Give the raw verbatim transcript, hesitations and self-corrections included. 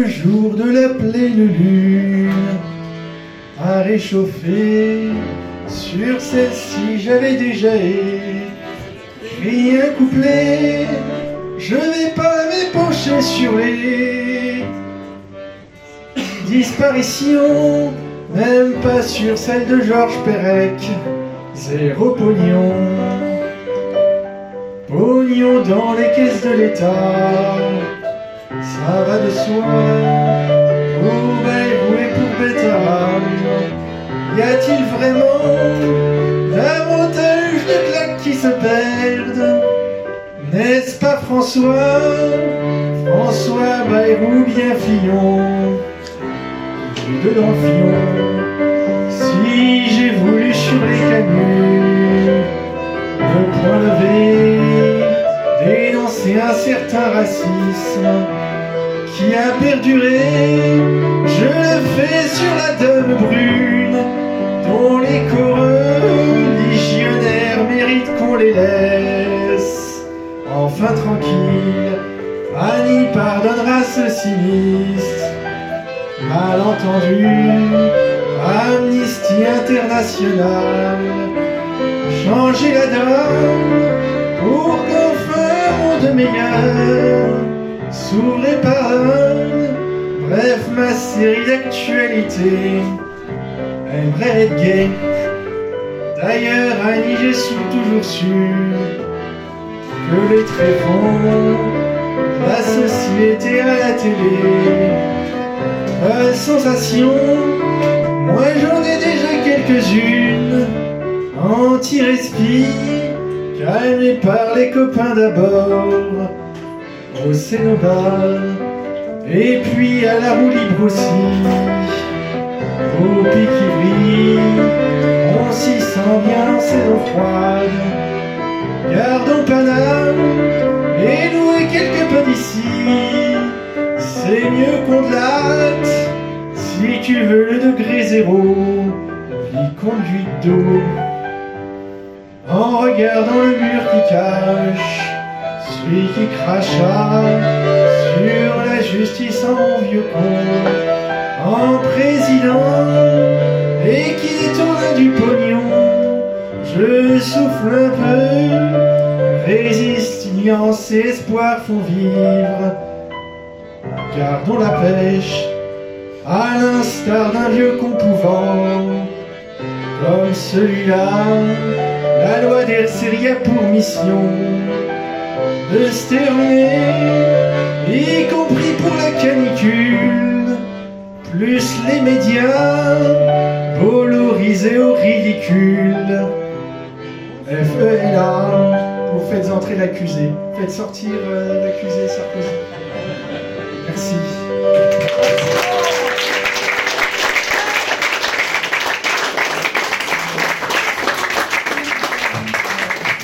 le jour de la pleine lune a réchauffé. Sur celle-ci j'avais déjà écrit un couplet. Je vais pas m'épancher sur les disparitions, même pas sur celle de Georges Perec. Zéro pognon, pognon dans les caisses de l'État. Ça va de soi, pour Bayrou et pour Betterham. Y a-t-il vraiment davantage de claques qui se perdent? N'est-ce pas François, François Bayrou bien Fillon, dedans le Fillon? Si j'ai voulu sur les canuts, de point levé, dénoncer un certain racisme qui a perduré, je le fais sur la dame brune, dont les co-religionnaires méritent qu'on les laisse enfin tranquille. Annie pardonnera ce sinistre malentendu. Amnesty International, changer la donne pour qu'enfin un monde meilleur s'ouvre et pardonne. Bref, ma série d'actualité aimerait être gay. D'ailleurs, Annie, j'ai toujours su que les tréfonds de la société à la télé, la sensation, moi j'en ai déjà quelques-unes, anti-respi, calmées par les copains d'abord, au Cénobar, et puis à la roue libre aussi, au pic qui brille, on s'y sent bien, c'est l'eau froide. Gardons Paname et louer quelques peu d'ici. C'est mieux qu'on de latte si tu veux le degré zéro. Vie conduite d'eau. En regardant le mur qui cache celui qui cracha sur la justice en vieux con, en président et qui détourne du pognon. Je souffle un peu, résistance et espoir font vivre. Gardons la pêche, à l'instar d'un vieux compouvant. Comme celui-là, la loi des séries a pour mission de sterner, y compris pour la canicule, plus les médias, valorisés au ridicule. F E est là, vous faites entrer l'accusé, faites sortir euh, l'accusé Sarkozy. Merci.